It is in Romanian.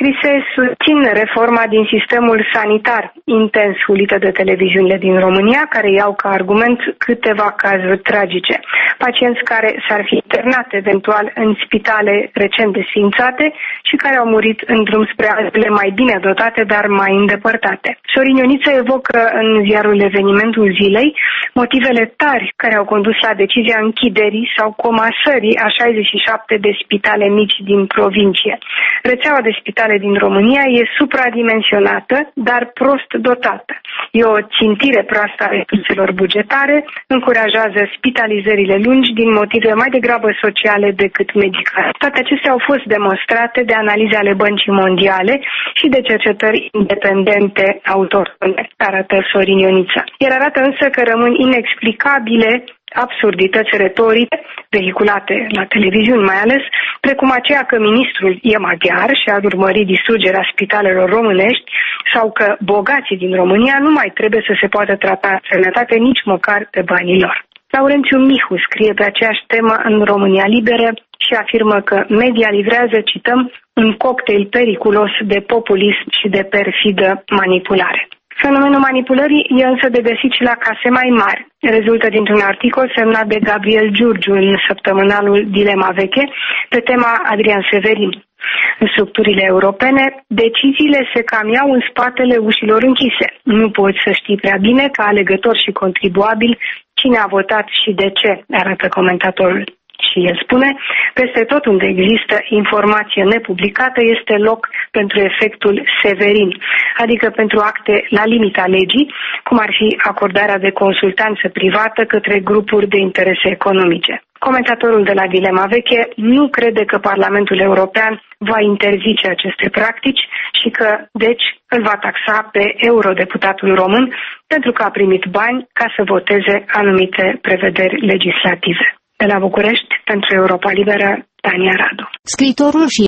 scrise susțin reforma din sistemul sanitar intens hulită de televiziunile din România, care iau ca argument câteva cazuri tragice. Pacienți care s-ar fi internat eventual în spitale recent desființate și care au murit în drum spre altele mai bine dotate, dar mai îndepărtate. Sorin Ioniță evocă în ziarul Evenimentul Zilei motivele tari care au condus la decizia închiderii sau comasării a 67 de spitale mici din provincie. Rețeaua de spitale din România e supradimensionată, dar prost dotată. E o țintire proastă a resurselor bugetare, încurajează spitalizările lungi din motive mai degrabă sociale decât medicale. Toate acestea au fost demonstrate de analize ale Băncii Mondiale și de cercetări independente autonome, arată Sorin Ioniță. El arată însă că rămân inexplicabile absurdități retorice, vehiculate la televiziuni mai ales, precum aceea că ministrul e maghiar și ar urmări distrugerea spitalelor românești sau că bogații din România nu mai trebuie să se poată trata în sănătate nici măcar pe banii lor. Laurențiu Mihu scrie pe aceeași temă în România Liberă și afirmă că media livrează, cităm, un cocktail periculos de populism și de perfidă manipulare. Fenomenul manipulării e însă de găsit și la case mai mari. Rezultă dintr-un articol semnat de Gabriel Giurgiu în săptămânalul Dilema Veche pe tema Adrian Severin. În structurile europene, deciziile se cam iau în spatele ușilor închise. Nu poți să știi prea bine, ca alegător și contribuabil, cine a votat și de ce, arată comentatorul. Și el spune, peste tot unde există informație nepublicată este loc pentru efectul Severin, adică pentru acte la limita legii, cum ar fi acordarea de consultanță privată către grupuri de interese economice. Comentatorul de la Dilema Veche nu crede că Parlamentul European va interzice aceste practici și că, deci, îl va taxa pe eurodeputatul român pentru că a primit bani ca să voteze anumite prevederi legislative. De la București, pentru Europa Liberă, Tania Radu. Scriitorul și